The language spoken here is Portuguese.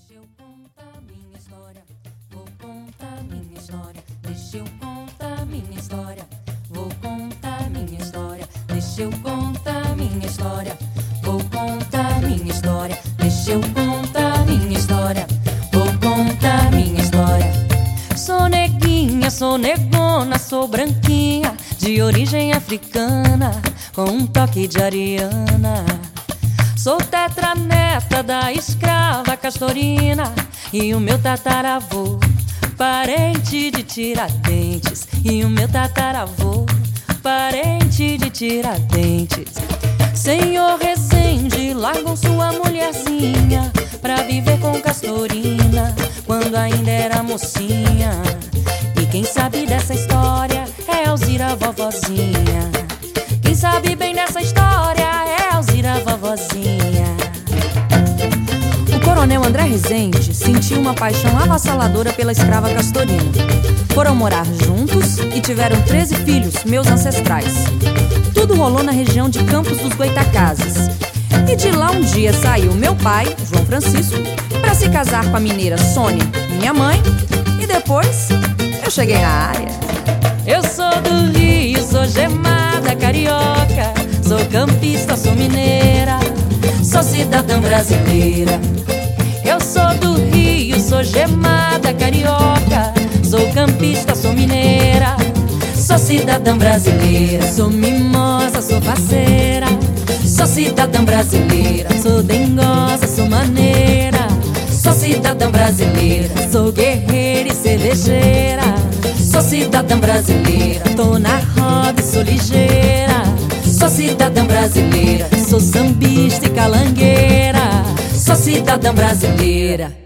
Deixa eu contar minha história, vou contar minha história. Deixa eu contar minha história, vou contar minha história. Deixa eu contar minha história, vou contar minha história. Deixa eu contar minha história, vou contar minha história. Sou neguinha, sou negona, sou branquinha, de origem africana, com um toque de ariana. Sou tetraneta da escrava Castorina, e o meu tataravô, parente de Tiradentes. E o meu tataravô, parente de Tiradentes. Senhor Resende largou sua mulherzinha pra viver com Castorina, quando ainda era mocinha. E quem sabe dessa história é Alzira, vovozinha. Quem sabe bem dessa história é Alzira, vovozinha. O coronel André Resende sentiu uma paixão avassaladora pela escrava Castorina. Foram morar juntos e tiveram 13 filhos, meus ancestrais. Tudo rolou na região de Campos dos Goitacazes. E de lá um dia saiu meu pai, João Francisco, para se casar com a mineira Sônia, minha mãe. E depois eu cheguei na área. Eu sou do Rio, sou gemada, carioca, sou campista, sou mineira, sou cidadã brasileira. Eu sou do Rio, sou gemada, carioca, sou campista, sou mineira, sou cidadã brasileira. Sou mimosa, sou parceira, sou cidadã brasileira. Sou dengosa, sou maneira, sou cidadã brasileira. Sou guerreira e cervejeira, sou cidadã brasileira. Tô na roda e sou ligeira, sou cidadã brasileira. Sou sambista e calangueira, sou cidadã brasileira.